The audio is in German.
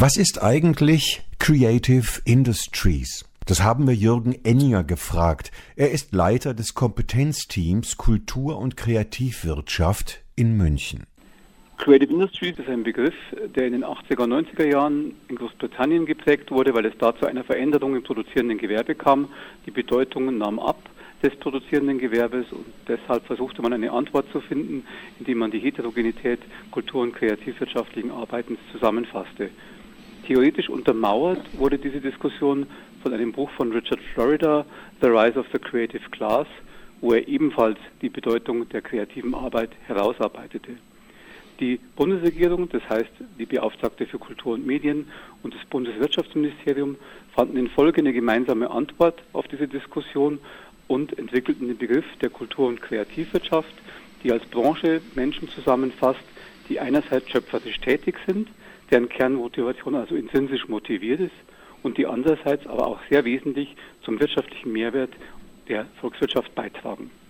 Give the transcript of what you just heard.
Was ist eigentlich Creative Industries? Das haben wir Jürgen Enninger gefragt. Er ist Leiter des Kompetenzteams Kultur- und Kreativwirtschaft in München. Creative Industries ist ein Begriff, der in den 80er, 90er Jahren in Großbritannien geprägt wurde, weil es da zu einer Veränderung im produzierenden Gewerbe kam. Die Bedeutung nahm ab des produzierenden Gewerbes und deshalb versuchte man eine Antwort zu finden, indem man die Heterogenität kultur- und kreativwirtschaftlichen Arbeitens zusammenfasste. Theoretisch untermauert wurde diese Diskussion von einem Buch von Richard Florida, The Rise of the Creative Class, wo er ebenfalls die Bedeutung der kreativen Arbeit herausarbeitete. Die Bundesregierung, das heißt die Beauftragte für Kultur und Medien und das Bundeswirtschaftsministerium, fanden in Folge eine gemeinsame Antwort auf diese Diskussion und entwickelten den Begriff der Kultur- und Kreativwirtschaft, die als Branche Menschen zusammenfasst, die einerseits schöpferisch tätig sind, deren Kernmotivation also intrinsisch motiviert ist und die andererseits aber auch sehr wesentlich zum wirtschaftlichen Mehrwert der Volkswirtschaft beitragen.